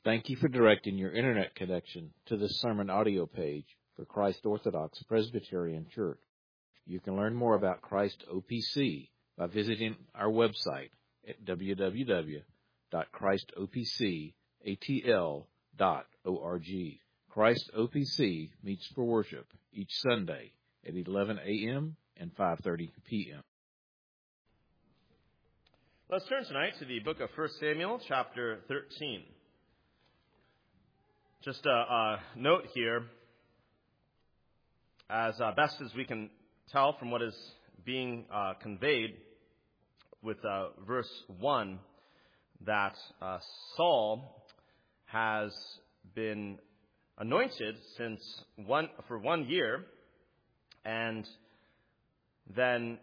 Thank you for directing your internet connection to this sermon audio page for Christ Orthodox Presbyterian Church. You can learn more about Christ OPC by visiting our website at www.christopcatl.org. Christ OPC meets for worship each Sunday at 11 a.m. and 5:30 p.m. Let's turn tonight to the book of 1 Samuel, chapter 13. Just a note here, as best as we can tell from what is being conveyed with verse 1, that Saul has been anointed for 1 year, and then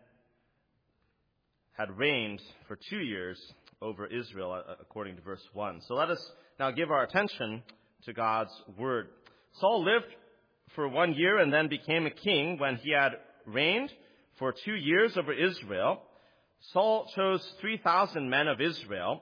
had reigned for 2 years over Israel, according to verse 1. So let us now give our attention to God's word. Saul lived for 1 year and then became a king when he had reigned for 2 years over Israel. Saul chose 3,000 men of Israel.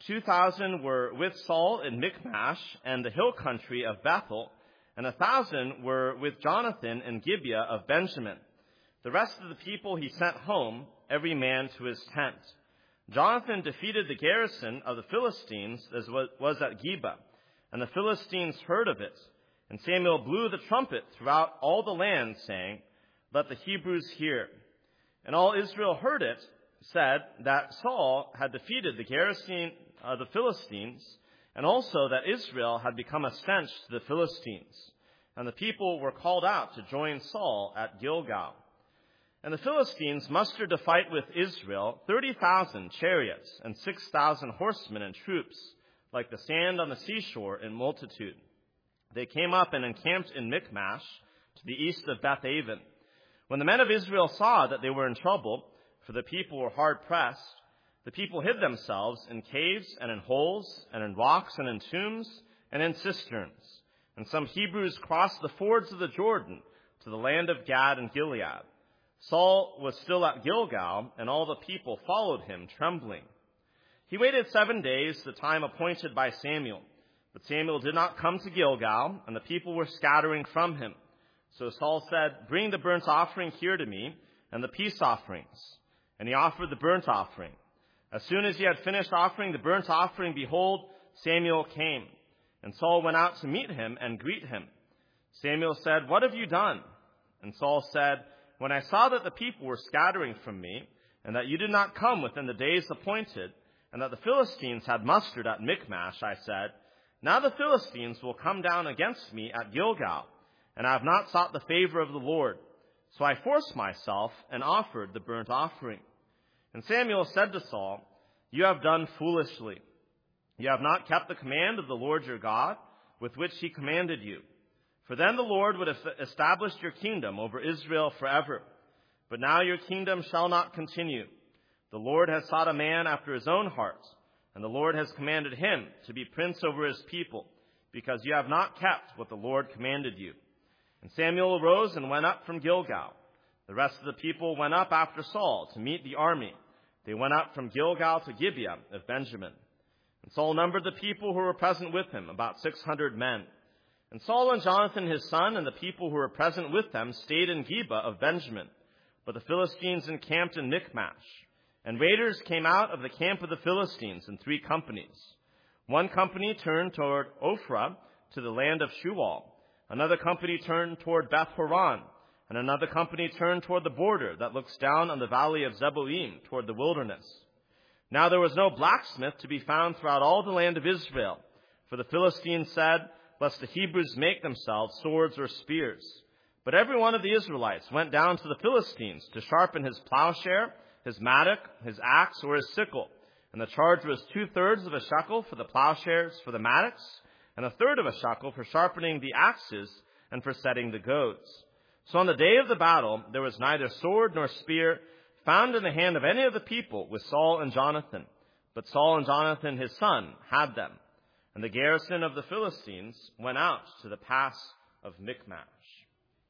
2,000 were with Saul in Michmash and the hill country of Bethel, and 1,000 were with Jonathan in Gibeah of Benjamin. The rest of the people he sent home, every man to his tent. Jonathan defeated the garrison of the Philistines as was at Geba, and the Philistines heard of it. And Samuel blew the trumpet throughout all the land, saying, "Let the Hebrews hear." And all Israel heard it, said that Saul had defeated the garrison of the Philistines, and also that Israel had become a stench to the Philistines. And the people were called out to join Saul at Gilgal. And the Philistines mustered to fight with Israel 30,000 chariots and 6,000 horsemen and troops, like the sand on the seashore in multitude. They came up and encamped in Michmash, to the east of Beth-aven. When the men of Israel saw that they were in trouble, for the people were hard pressed, the people hid themselves in caves and in holes and in rocks and in tombs and in cisterns. And some Hebrews crossed the fords of the Jordan to the land of Gad and Gilead. Saul was still at Gilgal, and all the people followed him, trembling. He waited 7 days, the time appointed by Samuel. But Samuel did not come to Gilgal, and the people were scattering from him. So Saul said, "Bring the burnt offering here to me, and the peace offerings." And he offered the burnt offering. As soon as he had finished offering the burnt offering, behold, Samuel came. And Saul went out to meet him and greet him. Samuel said, "What have you done?" And Saul said, "When I saw that the people were scattering from me, and that you did not come within the days appointed, and that the Philistines had mustered at Michmash, I said, 'Now the Philistines will come down against me at Gilgal,' and I have not sought the favor of the Lord. So I forced myself and offered the burnt offering." And Samuel said to Saul, "You have done foolishly. You have not kept the command of the Lord your God, with which he commanded you. For then the Lord would have established your kingdom over Israel forever. But now your kingdom shall not continue. The Lord has sought a man after his own heart, and the Lord has commanded him to be prince over his people, because you have not kept what the Lord commanded you." And Samuel arose and went up from Gilgal. The rest of the people went up after Saul to meet the army. They went up from Gilgal to Gibeah of Benjamin. And Saul numbered the people who were present with him, about 600 men. And Saul and Jonathan his son and the people who were present with them stayed in Gibeah of Benjamin. But the Philistines encamped in Michmash. And raiders came out of the camp of the Philistines in 3 companies. One company turned toward Ophrah to the land of Shual. Another company turned toward Beth-horon. And another company turned toward the border that looks down on the valley of Zeboim toward the wilderness. Now there was no blacksmith to be found throughout all the land of Israel. For the Philistines said, "Lest the Hebrews make themselves swords or spears." But every one of the Israelites went down to the Philistines to sharpen his plowshare, his mattock, his axe, or his sickle. And the charge was 2/3 of a shekel for the plowshares, for the mattocks, and 1/3 of a shekel for sharpening the axes and for setting the goads. So on the day of the battle, there was neither sword nor spear found in the hand of any of the people with Saul and Jonathan. But Saul and Jonathan his son had them. And the garrison of the Philistines went out to the pass of Michmash.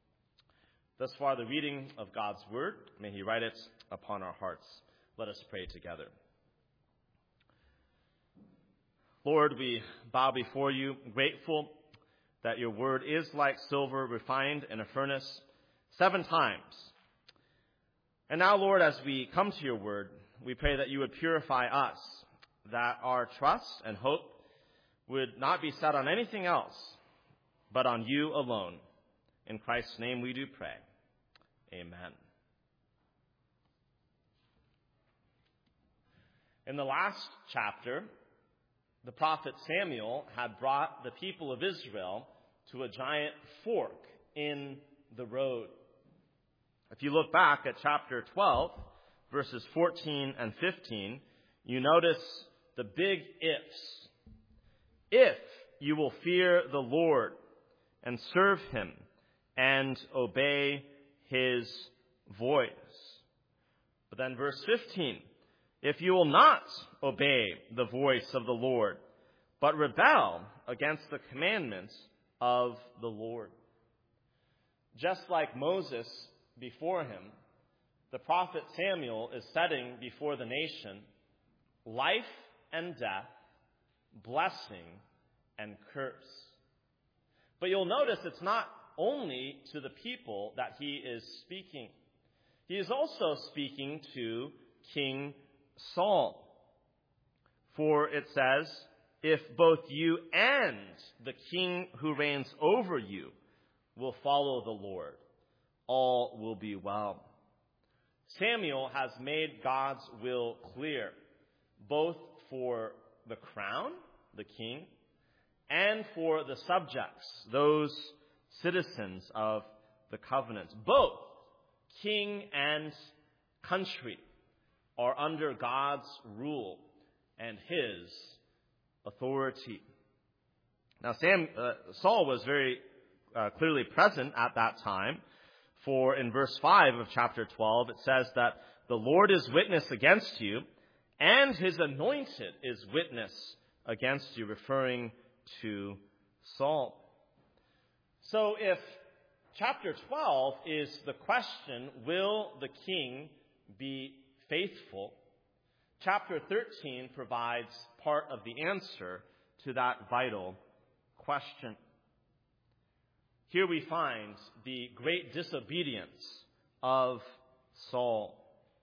Thus far the reading of God's word. May he write it upon our hearts. Let us pray together. Lord, we bow before you, grateful that your word is like silver refined in a furnace 7 times. And now, Lord, as we come to your word, we pray that you would purify us, that our trust and hope would not be set on anything else, but on you alone. In Christ's name we do pray. Amen. In the last chapter, the prophet Samuel had brought the people of Israel to a giant fork in the road. If you look back at chapter 12, verses 14 and 15, you notice the big ifs. If you will fear the Lord and serve him and obey his voice. But then verse 15, if you will not obey the voice of the Lord, but rebel against the commandments of the Lord. Just like Moses before him, the prophet Samuel is setting before the nation life and death, blessing and curse. But you'll notice it's not only to the people that he is speaking. He is also speaking to King Saul. For it says, if both you and the king who reigns over you will follow the Lord, all will be well. Samuel has made God's will clear, both for the crown, the king, and for the subjects, those citizens of the covenant. Both king and country are under God's rule and his authority. Now, Saul was very clearly present at that time, for in verse 5 of chapter 12, it says that the Lord is witness against you, and his anointed is witness against you, referring to Saul. So if chapter 12 is the question, will the king be faithful? Chapter 13 provides part of the answer to that vital question. Here we find the great disobedience of Saul.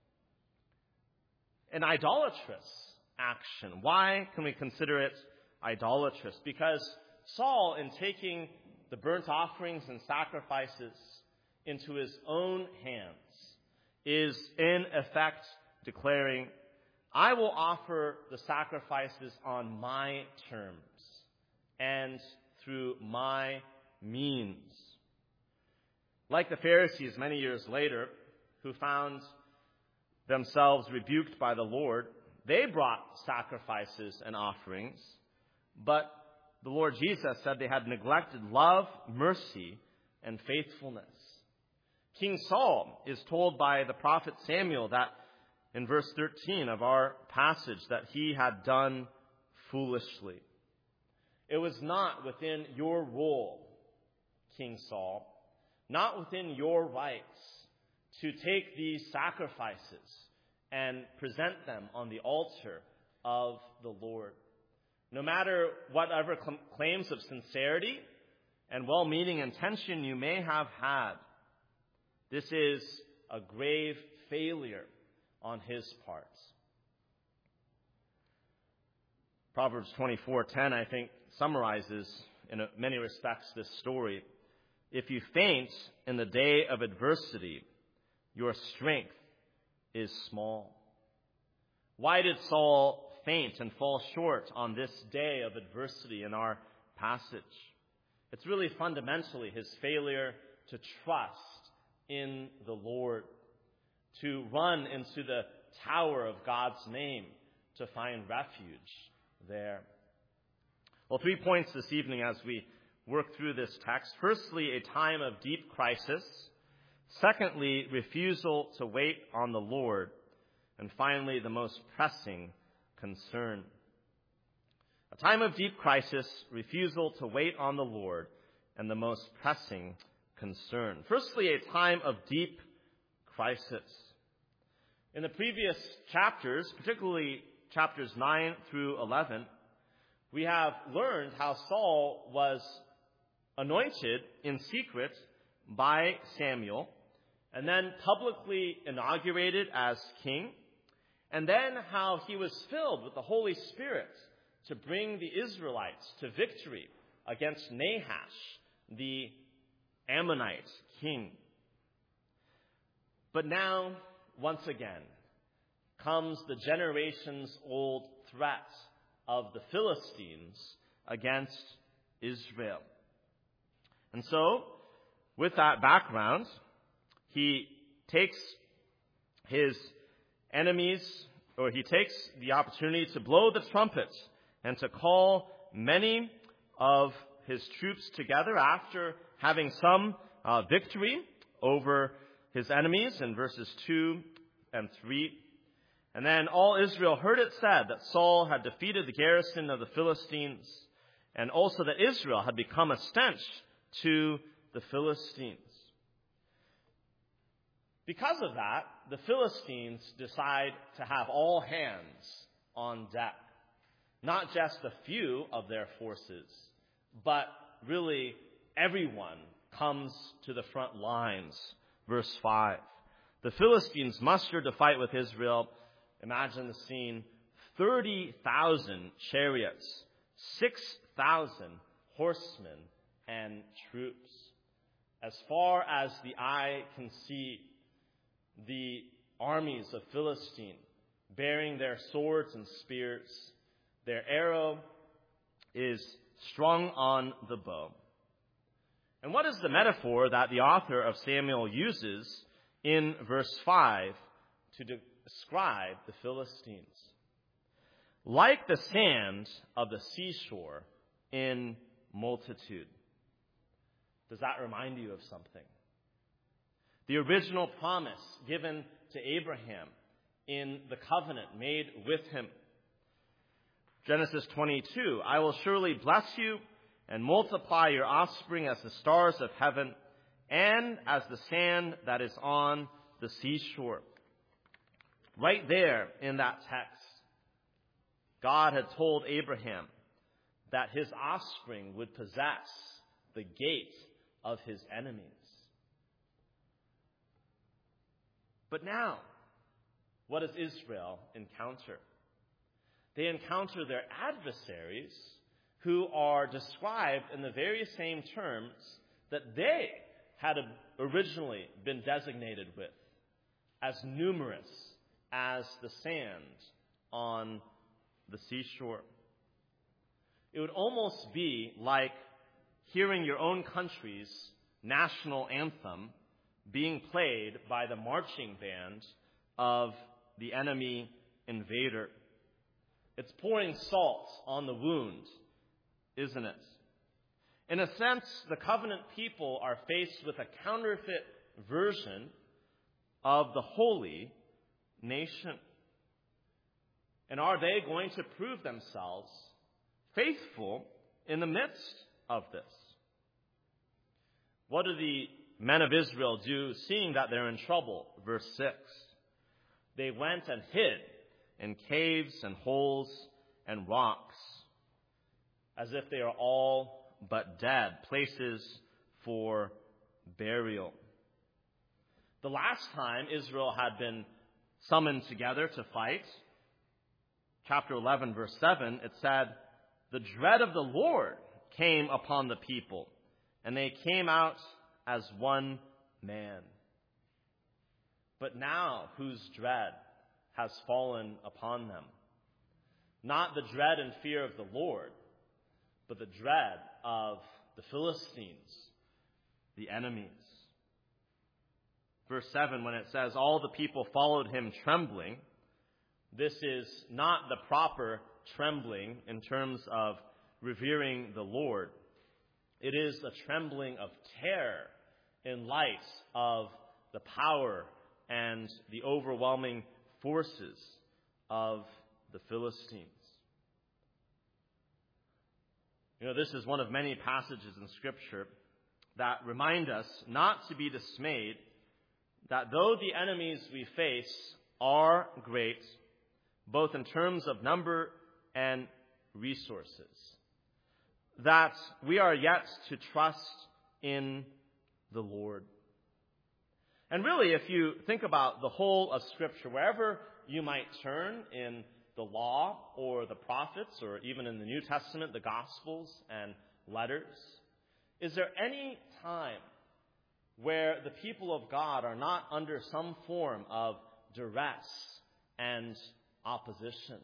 An idolatrous action. Why can we consider it idolatrous? Because Saul, in taking the burnt offerings and sacrifices into his own hands, is in effect declaring, I will offer the sacrifices on my terms and through my means. Like the Pharisees many years later, who found themselves rebuked by the Lord, they brought sacrifices and offerings, but the Lord Jesus said they had neglected love, mercy, and faithfulness. King Saul is told by the prophet Samuel that in verse 13 of our passage that he had done foolishly. It was not within your role, King Saul, not within your rights to take these sacrifices and present them on the altar of the Lord. No matter whatever claims of sincerity and well-meaning intention you may have had, this is a grave failure on his part. Proverbs 24:10, I think, summarizes in many respects this story. If you faint in the day of adversity, your strength is small. Why did Saul faint and fall short on this day of adversity in our passage? It's really fundamentally his failure to trust in the Lord, to run into the tower of God's name, to find refuge there. Well, 3 points this evening as we work through this text. Firstly, a time of deep crisis. Secondly, refusal to wait on the Lord. And finally, the most pressing concern. A time of deep crisis, refusal to wait on the Lord, and the most pressing concern. Firstly, a time of deep crisis. In the previous chapters, particularly chapters 9 through 11, We have learned how Saul was anointed in secret by Samuel, and then publicly inaugurated as king, and then how he was filled with the Holy Spirit to bring the Israelites to victory against Nahash, the Ammonite king. But now, once again, comes the generations-old threat of the Philistines against Israel. And so, with that background, he takes his enemies, or he takes the opportunity to blow the trumpet and to call many of his troops together after having some victory over his enemies in verses 2 and 3. And then all Israel heard it said that Saul had defeated the garrison of the Philistines, and also that Israel had become a stench to the Philistines. Because of that, the Philistines decide to have all hands on deck. Not just a few of their forces, but really everyone comes to the front lines. Verse 5. The Philistines mustered to fight with Israel. Imagine the scene. 30,000 chariots, 6,000 horsemen and troops. As far as the eye can see, the armies of Philistine bearing their swords and spears. Their arrow is strung on the bow. And what is the metaphor that the author of Samuel uses in verse 5 to describe the Philistines? Like the sand of the seashore in multitude. Does that remind you of something? The original promise given to Abraham in the covenant made with him. Genesis 22, I will surely bless you and multiply your offspring as the stars of heaven and as the sand that is on the seashore. Right there in that text, God had told Abraham that his offspring would possess the gate of his enemies. But now, what does Israel encounter? They encounter their adversaries, who are described in the very same terms that they had originally been designated with, as numerous as the sand on the seashore. It would almost be like hearing your own country's national anthem being played by the marching band of the enemy invader. It's pouring salt on the wound, isn't it? In a sense, the covenant people are faced with a counterfeit version of the holy nation. And are they going to prove themselves faithful in the midst of this? What do the men of Israel do, seeing that they're in trouble? Verse 6. They went and hid in caves and holes and rocks, as if they are all but dead, places for burial. The last time Israel had been summoned together to fight, chapter 11, verse 7, it said, the dread of the Lord came upon the people, and they came out as one man. But now, whose dread has fallen upon them? Not the dread and fear of the Lord, but the dread of the Philistines, the enemies. Verse 7, when it says, all the people followed him trembling, this is not the proper trembling in terms of revering the Lord. It is a trembling of terror in light of the power and the overwhelming forces of the Philistines. You know, this is one of many passages in Scripture that remind us not to be dismayed, that though the enemies we face are great, both in terms of number and resources. That we are yet to trust in the Lord. And really, if you think about the whole of Scripture, wherever you might turn in the law or the prophets, or even in the New Testament, the Gospels and letters, is there any time where the people of God are not under some form of duress and opposition?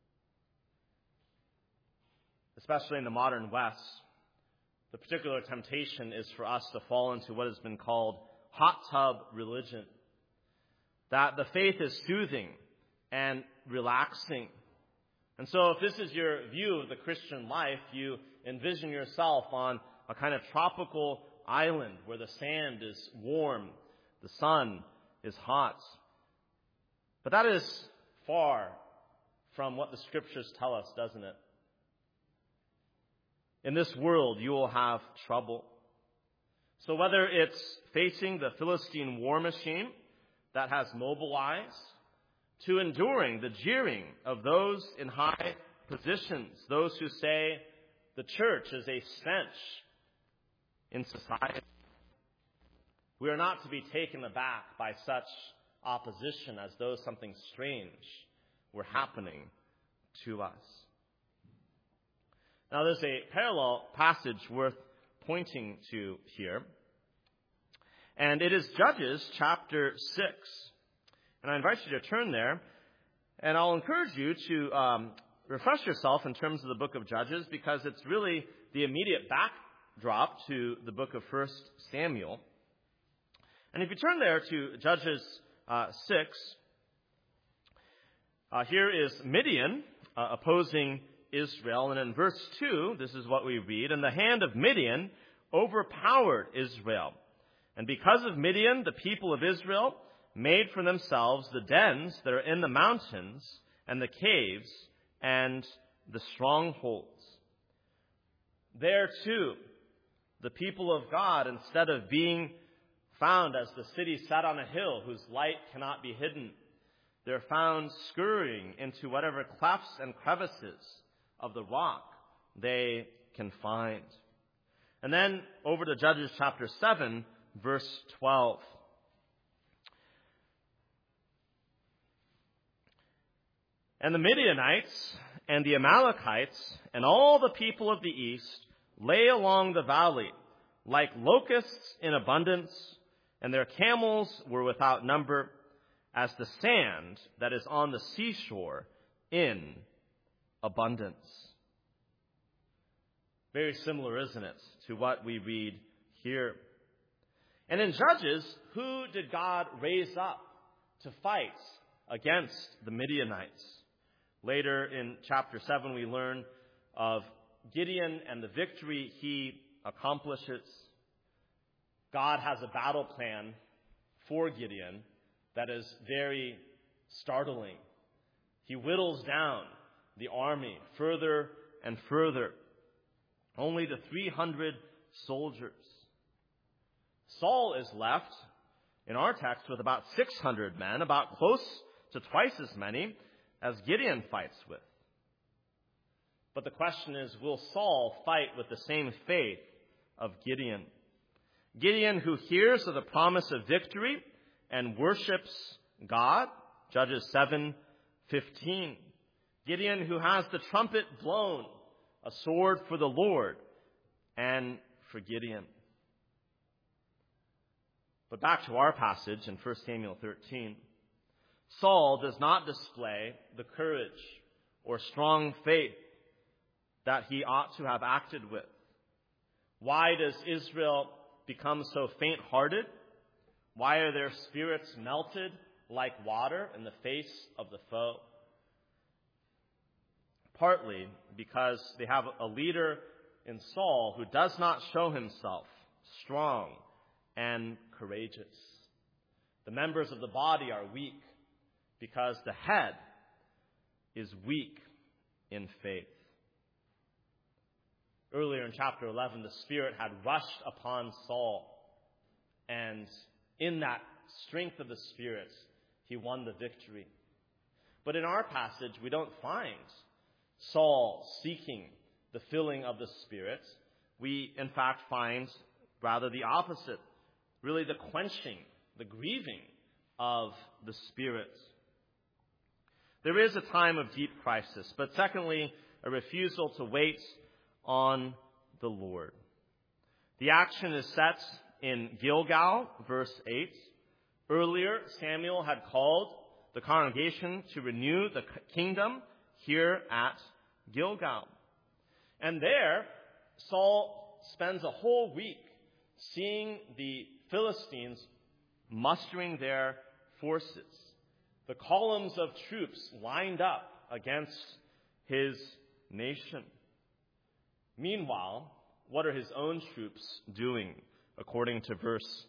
Especially in the modern West, the particular temptation is for us to fall into what has been called hot tub religion. That the faith is soothing and relaxing. And so if this is your view of the Christian life, you envision yourself on a kind of tropical island where the sand is warm, the sun is hot. But that is far from what the Scriptures tell us, doesn't it? In this world, you will have trouble. So whether it's facing the Philistine war machine that has mobilized, to enduring the jeering of those in high positions, those who say the church is a stench in society, we are not to be taken aback by such opposition as though something strange were happening to us. Now, there's a parallel passage worth pointing to here, and it is Judges chapter 6. And I invite you to turn there, and I'll encourage you to refresh yourself in terms of the book of Judges, because it's really the immediate backdrop to the book of 1 Samuel. And if you turn there to Judges 6, here is Midian opposing Israel. And in verse 2, this is what we read: "And the hand of Midian overpowered Israel. And because of Midian, the people of Israel made for themselves the dens that are in the mountains, and the caves, and the strongholds." There too, the people of God, instead of being found as the city set on a hill whose light cannot be hidden, they're found scurrying into whatever clefts and crevices of the rock they can find. And then over to Judges chapter 7, verse 12. "And the Midianites and the Amalekites and all the people of the east lay along the valley like locusts in abundance, and their camels were without number, as the sand that is on the seashore in abundance." Very similar, isn't it, to what we read here. And in Judges, who did God raise up to fight against the Midianites? Later in chapter 7, we learn of Gideon and the victory he accomplishes. God has a battle plan for Gideon that is very startling. He whittles down the army further and further, only to 300 soldiers. Saul is left, in our text, with about 600 men, about close to twice as many as Gideon fights with. But the question is, will Saul fight with the same faith of Gideon? Gideon, who hears of the promise of victory and worships God, Judges 7:15. Gideon, who has the trumpet blown, a sword for the Lord and for Gideon. But back to our passage in 1 Samuel 13. Saul does not display the courage or strong faith that he ought to have acted with. Why does Israel become so faint-hearted? Why are their spirits melted like water in the face of the foe? Partly because they have a leader in Saul who does not show himself strong and courageous. The members of the body are weak because the head is weak in faith. Earlier in chapter 11, the Spirit had rushed upon Saul, and in that strength of the Spirit, he won the victory. But in our passage, we don't find Saul seeking the filling of the Spirit, we in fact find rather the opposite, really the quenching, the grieving of the Spirit. There is a time of deep crisis, but secondly, a refusal to wait on the Lord. The action is set in Gilgal, verse 8. Earlier, Samuel had called the congregation to renew the kingdom here at Gilgal. And there, Saul spends a whole week seeing the Philistines mustering their forces, the columns of troops lined up against his nation. Meanwhile, what are his own troops doing, according to verse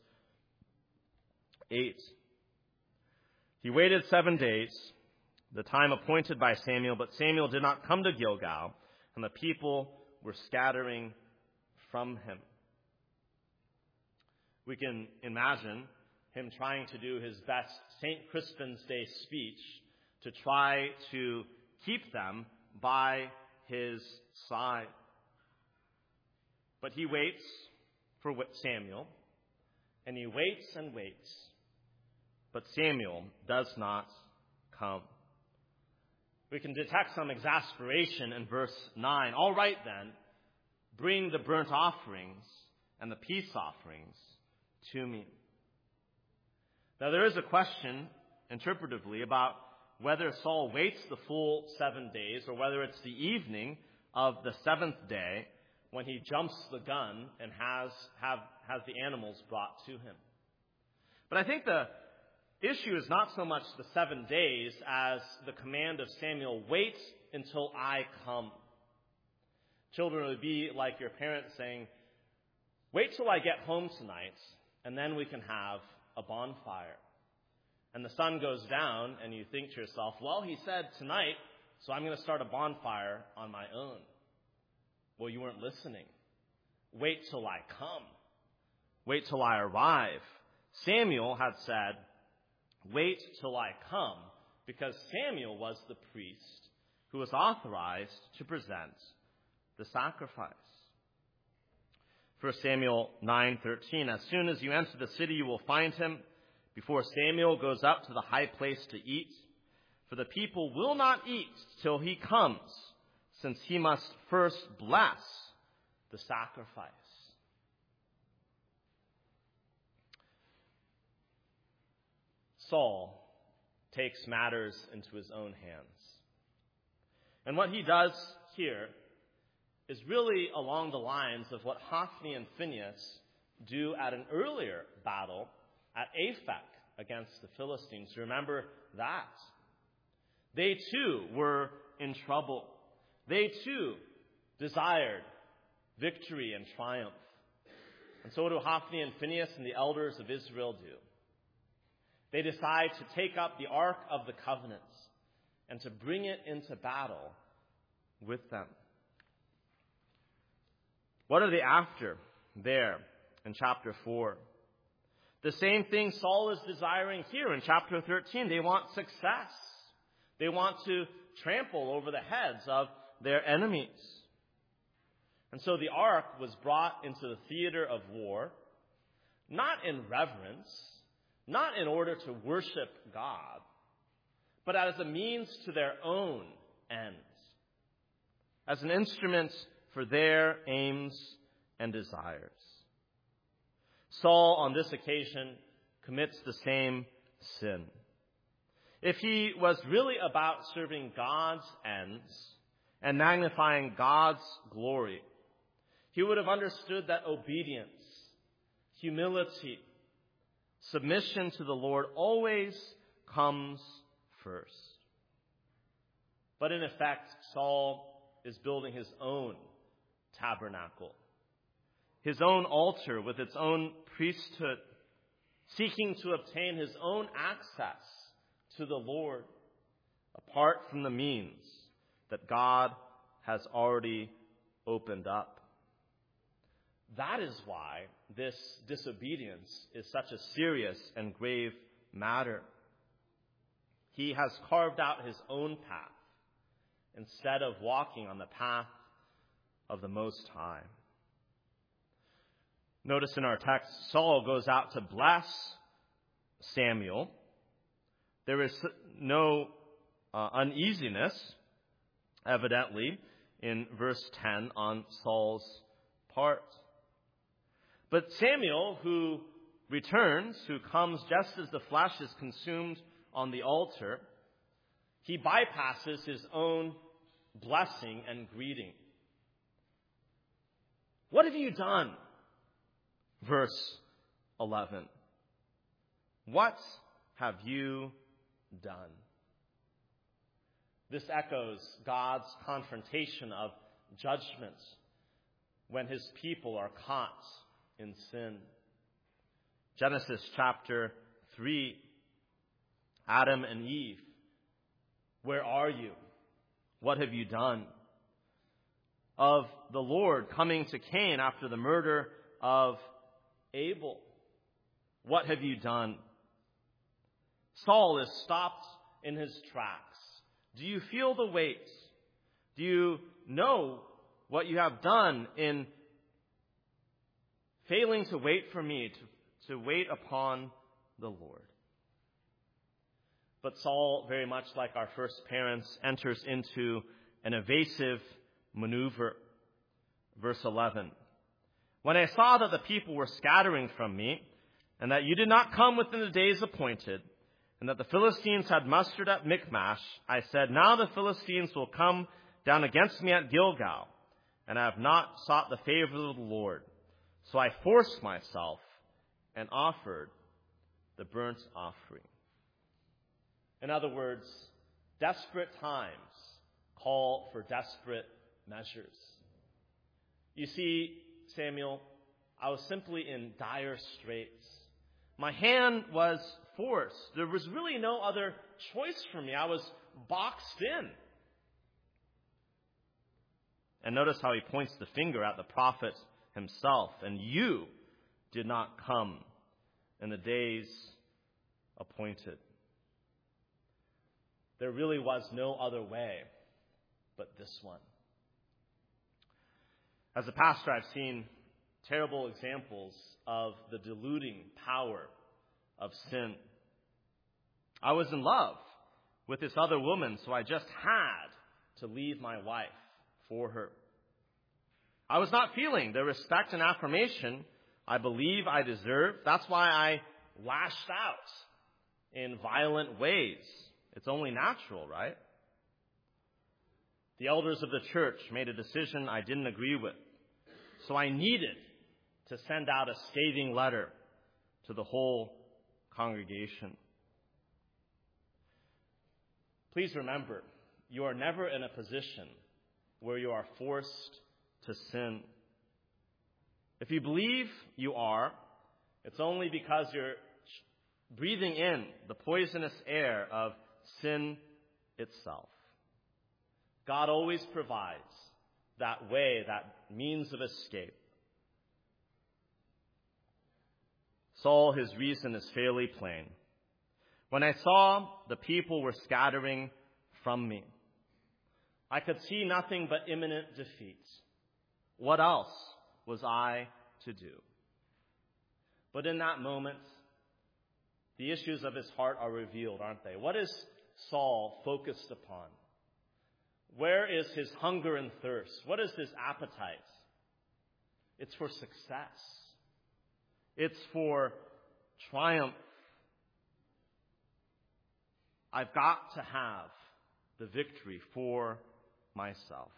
8? He waited 7 days, the time appointed by Samuel, but Samuel did not come to Gilgal, and the people were scattering from him. We can imagine him trying to do his best St. Crispin's Day speech to try to keep them by his side. But he waits for Samuel, and he waits and waits, but Samuel does not come. We can detect some exasperation in verse 9. All right then, bring the burnt offerings and the peace offerings to me. Now there is a question, interpretively, about whether Saul waits the full 7 days or whether it's the evening of the seventh day when he jumps the gun and has the animals brought to him. But I think the issue is not so much the 7 days as the command of Samuel, wait until I come. Children would be like your parents saying, wait till I get home tonight, and then we can have a bonfire. And the sun goes down, and you think to yourself, well, he said tonight, so I'm going to start a bonfire on my own. Well, you weren't listening. Wait till I come. Wait till I arrive. Samuel had said, wait till I come, because Samuel was the priest who was authorized to present the sacrifice. 1 Samuel 9:13, as soon as you enter the city, you will find him before Samuel goes up to the high place to eat. For the people will not eat till he comes, since he must first bless the sacrifice. Saul takes matters into his own hands. And what he does here is really along the lines of what Hophni and Phinehas do at an earlier battle at Aphek against the Philistines. Remember that. They too were in trouble. They too desired victory and triumph. And so what do Hophni and Phinehas and the elders of Israel do? They decide to take up the Ark of the Covenant and to bring it into battle with them. What are they after there in chapter 4? The same thing Saul is desiring here in chapter 13. They want success. They want to trample over the heads of their enemies. And so the ark was brought into the theater of war, not in reverence, not in order to worship God, but as a means to their own ends, as an instrument for their aims and desires. Saul, on this occasion, commits the same sin. If he was really about serving God's ends and magnifying God's glory, he would have understood that obedience, humility, submission to the Lord always comes first. But in effect, Saul is building his own tabernacle, his own altar with its own priesthood, seeking to obtain his own access to the Lord, apart from the means that God has already opened up. That is why this disobedience is such a serious and grave matter. He has carved out his own path, instead of walking on the path of the Most High. Notice in our text, Saul goes out to bless Samuel. There is no uneasiness, evidently, in verse 10 on Saul's part. But Samuel, who returns, who comes just as the flesh is consumed on the altar, he bypasses his own blessing and greeting. What have you done? Verse 11. What have you done? This echoes God's confrontation of judgments when his people are caught in sin. Genesis chapter 3, Adam and Eve, where are you? What have you done? Of the Lord coming to Cain after the murder of Abel, what have you done? Saul is stopped in his tracks. Do you feel the weight? Do you know what you have done in failing to wait for me, to wait upon the Lord? But Saul, very much like our first parents, enters into an evasive maneuver. Verse 11. When I saw that the people were scattering from me, and that you did not come within the days appointed, and that the Philistines had mustered at Michmash, I said, now the Philistines will come down against me at Gilgal, and I have not sought the favor of the Lord. So I forced myself and offered the burnt offering. In other words, desperate times call for desperate measures. You see, Samuel, I was simply in dire straits. My hand was forced. There was really no other choice for me. I was boxed in. And notice how he points the finger at the prophet himself. And you did not come in the days appointed. There really was no other way but this one. As a pastor, I've seen terrible examples of the deluding power of sin. I was in love with this other woman, so I just had to leave my wife for her. I was not feeling the respect and affirmation I believe I deserve. That's why I lashed out in violent ways. It's only natural, right? The elders of the church made a decision I didn't agree with. So I needed to send out a scathing letter to the whole congregation. Please remember, you are never in a position where you are forced to sin. If you believe you are, it's only because you're breathing in the poisonous air of sin itself. God always provides that way, that means of escape. Saul, his reason is fairly plain. When I saw the people were scattering from me, I could see nothing but imminent defeat. What else was I to do? But in that moment, the issues of his heart are revealed, aren't they? What is Saul focused upon? Where is his hunger and thirst? What is his appetite? It's for success. It's for triumph. I've got to have the victory for myself.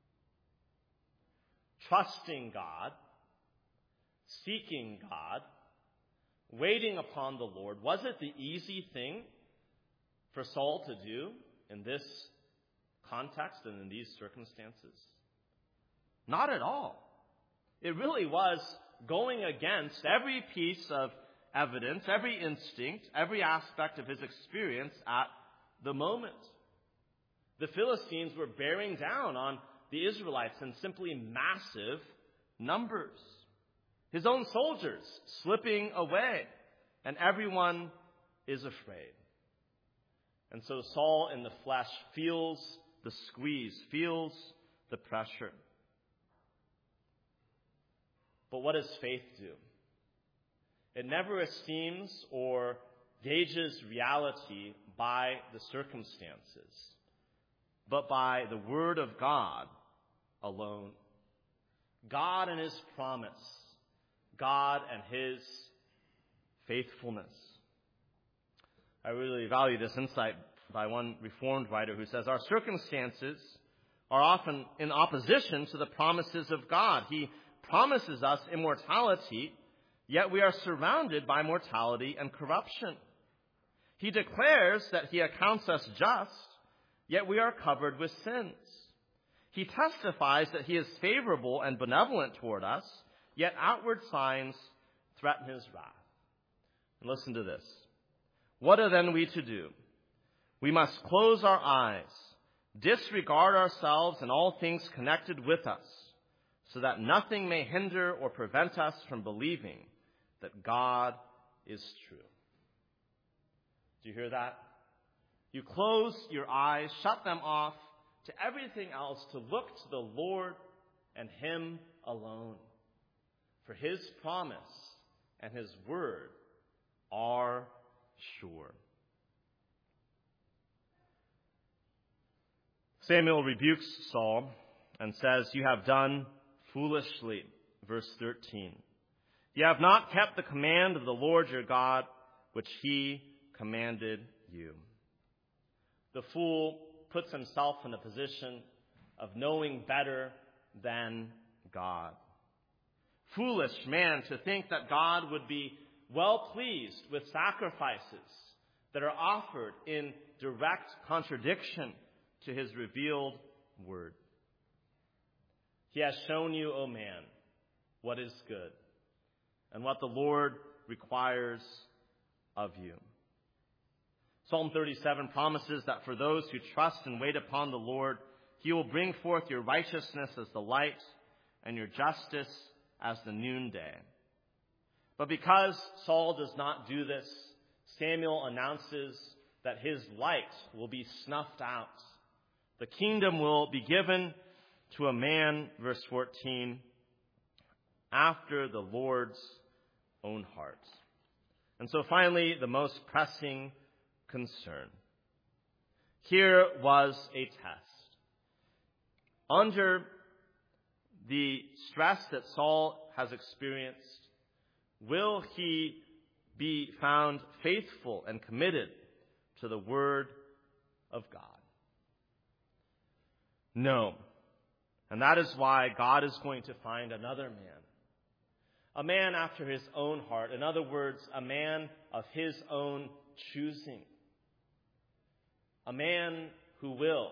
Trusting God, seeking God, waiting upon the Lord. Was it the easy thing for Saul to do in this context and in these circumstances? Not at all. It really was going against every piece of evidence, every instinct, every aspect of his experience at the moment. The Philistines were bearing down on the Israelites in simply massive numbers. His own soldiers slipping away, and everyone is afraid. And so Saul in the flesh feels the squeeze, feels the pressure. But what does faith do? It never esteems or gauges reality by the circumstances, but by the Word of God alone. God and His promise, God and His faithfulness. I really value this insight by one Reformed writer who says, our circumstances are often in opposition to the promises of God. He promises us immortality, yet we are surrounded by mortality and corruption. He declares that He accounts us just, yet we are covered with sins. He testifies that He is favorable and benevolent toward us, yet outward signs threaten His wrath. And listen to this. What are then we to do? We must close our eyes, disregard ourselves and all things connected with us, so that nothing may hinder or prevent us from believing that God is true. Do you hear that? You close your eyes, shut them off to everything else, to look to the Lord and Him alone. For His promise and His word are sure. Samuel rebukes Saul and says, you have done foolishly. Verse 13. You have not kept the command of the Lord your God, which He commanded you. The fool puts himself in a position of knowing better than God. Foolish man to think that God would be well pleased with sacrifices that are offered in direct contradiction to His revealed word. He has shown you, O man, what is good and what the Lord requires of you. Psalm 37 promises that for those who trust and wait upon the Lord, He will bring forth your righteousness as the light and your justice as the noonday. But because Saul does not do this, Samuel announces that his light will be snuffed out. The kingdom will be given to a man, verse 14, after the Lord's own heart. And so finally, the most pressing concern. Here was a test. Under the stress that Saul has experienced, will he be found faithful and committed to the word of God? No. And that is why God is going to find another man. A man after His own heart. In other words, a man of His own choosing. A man who will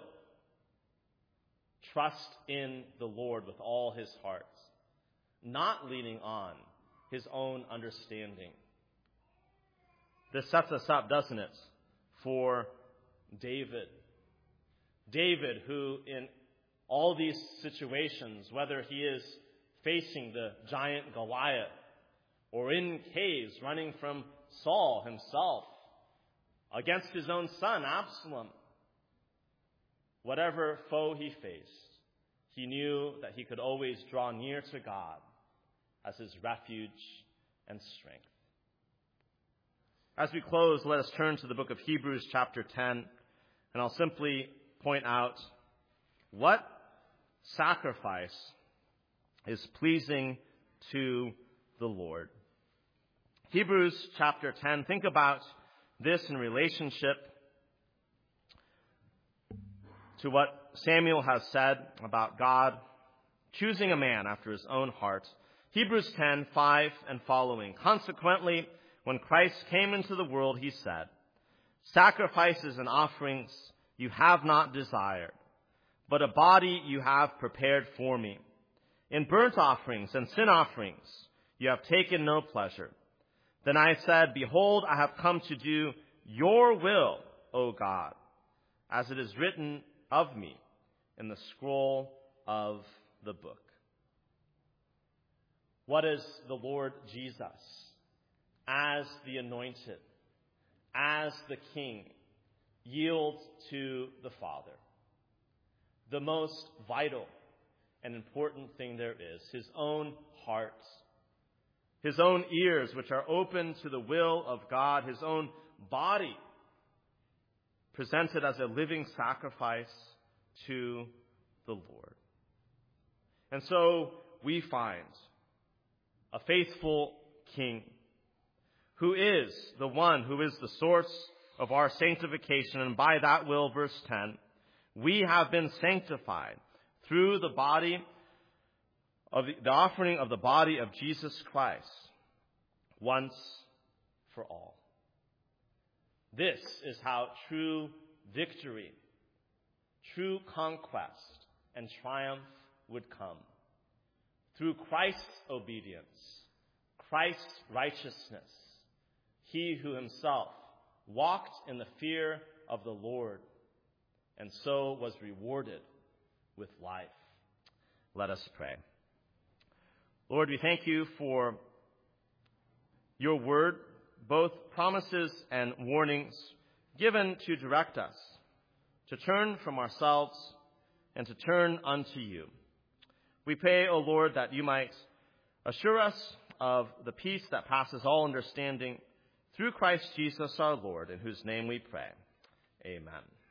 trust in the Lord with all his heart, not leaning on his own understanding. This sets us up, doesn't it, for David. David, who in all these situations, whether he is facing the giant Goliath or in caves running from Saul himself, against his own son, Absalom, whatever foe he faced, he knew that he could always draw near to God as his refuge and strength. As we close, let us turn to the book of Hebrews chapter 10, and I'll simply point out what sacrifice is pleasing to the Lord. Hebrews chapter 10, think about this in relationship to what Samuel has said about God choosing a man after His own heart. Hebrews 10:5 and following. Consequently, when Christ came into the world, He said, sacrifices and offerings you have not desired, but a body you have prepared for me. In burnt offerings and sin offerings you have taken no pleasure. Then I said, behold, I have come to do your will, O God, as it is written of me in the scroll of the book. What is the Lord Jesus, as the anointed, as the King, yield to the Father? the most vital and important thing there is, his own heart, his own ears, which are open to the will of God, his own body, presented as a living sacrifice to the Lord. And so we find a faithful King who is the one who is the source of our sanctification. And by that will, verse 10, we have been sanctified through the offering of the body of Jesus Christ once for all. This is how true victory, true conquest, and triumph would come. Through Christ's obedience, Christ's righteousness, he who himself walked in the fear of the Lord and so was rewarded with life. Let us pray. Lord, we thank you for your word, both promises and warnings given to direct us to turn from ourselves and to turn unto you. We pray, O Lord, that you might assure us of the peace that passes all understanding through Christ Jesus our Lord, in whose name we pray. Amen.